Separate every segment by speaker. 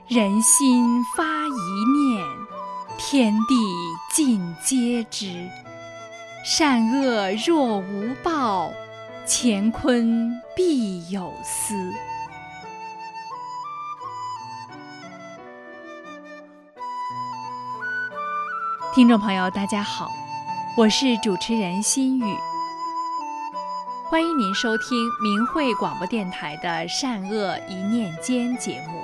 Speaker 1: 人心发一念，天地尽皆知。善恶若无报，乾坤必有私。听众朋友，大家好，我是主持人心雨，欢迎您收听明慧广播电台的《善恶一念间》节目。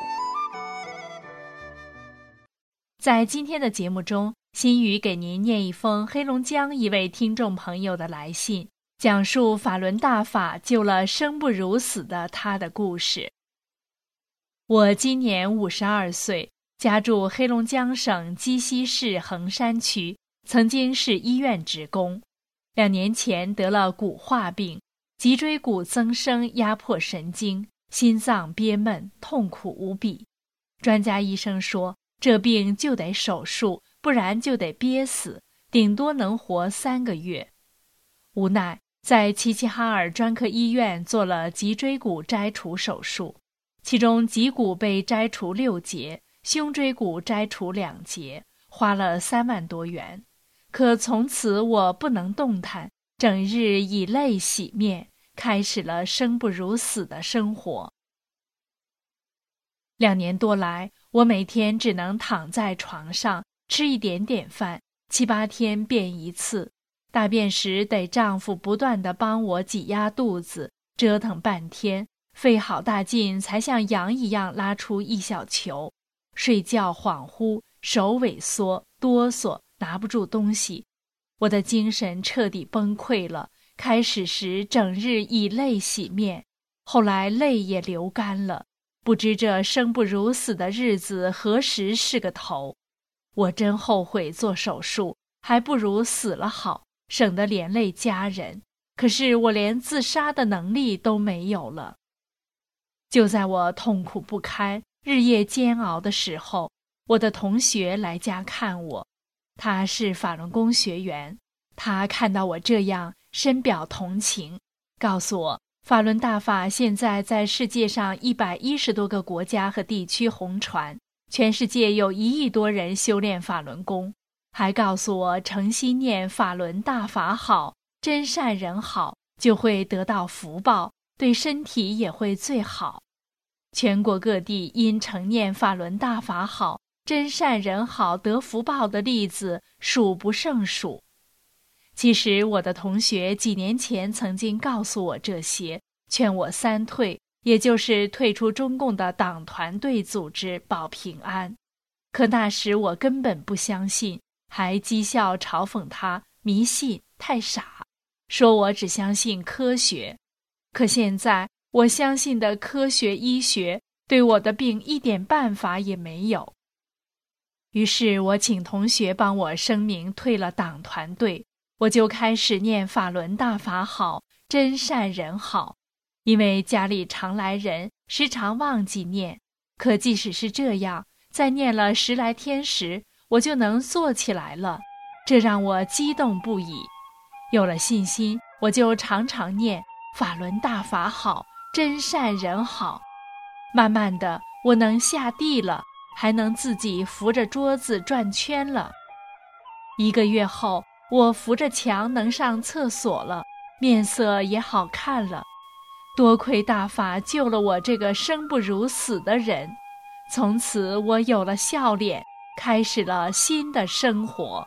Speaker 1: 在今天的节目中，心雨给您念一封黑龙江一位听众朋友的来信，讲述法轮大法救了生不如死的他的故事。我今年52岁，家住黑龙江省鸡西市横山区，曾经是医院职工。2年前得了骨化病，脊椎骨增生压迫神经，心脏憋闷，痛苦无比。专家医生说，这病就得手术，不然就得憋死，顶多能活3个月。无奈在齐齐哈尔专科医院做了脊椎骨摘除手术，其中脊骨被摘除6节，胸椎骨摘除2节，花了3万多元。可从此我不能动弹，整日以泪洗面，开始了生不如死的生活。2年多来，我每天只能躺在床上吃一点点饭，7、8天便一次。大便时得丈夫不断地帮我挤压肚子，折腾半天，费好大劲才像羊一样拉出一小球。睡觉恍惚，手萎缩，哆嗦，拿不住东西。我的精神彻底崩溃了，开始时整日以泪洗面，后来泪也流干了。不知这生不如死的日子何时是个头。我真后悔做手术，还不如死了好，省得连累家人。可是我连自杀的能力都没有了。就在我痛苦不堪，日夜煎熬的时候，我的同学来家看我。他是法轮功学员，他看到我这样，深表同情，告诉我法轮大法现在在世界上110多个国家和地区红传，全世界有1亿多人修炼法轮功，还告诉我诚心念法轮大法好，真善人好，就会得到福报，对身体也会最好。全国各地因承念法轮大法好，真善人好得福报的例子数不胜数。其实我的同学几年前曾经告诉我这些，劝我3退，也就是退出中共的党团队组织保平安。可那时我根本不相信，还讥笑嘲讽他迷信太傻，说我只相信科学。可现在我相信的科学医学对我的病一点办法也没有。于是我请同学帮我声明退了党团队，我就开始念法轮大法好，真善人好。因为家里常来人，时常忘记念，可即使是这样，在念了10来天时，我就能做起来了，这让我激动不已。有了信心，我就常常念法轮大法好，真善人好。慢慢的，我能下地了，还能自己扶着桌子转圈了。1个月后，我扶着墙能上厕所了，面色也好看了。多亏大法救了我这个生不如死的人，从此我有了笑脸，开始了新的生活。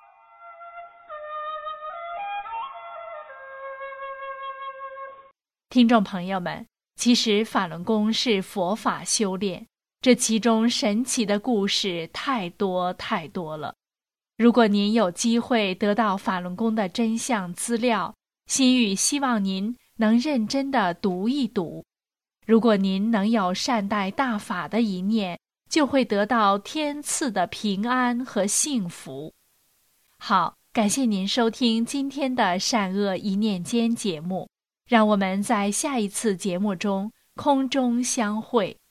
Speaker 1: 听众朋友们，其实法轮功是佛法修炼，这其中神奇的故事太多太多了。如果您有机会得到法轮功的真相资料，心语希望您能认真地读一读。如果您能有善待大法的一念，就会得到天赐的平安和幸福。好，感谢您收听今天的善恶一念间节目，让我们在下一次节目中空中相会。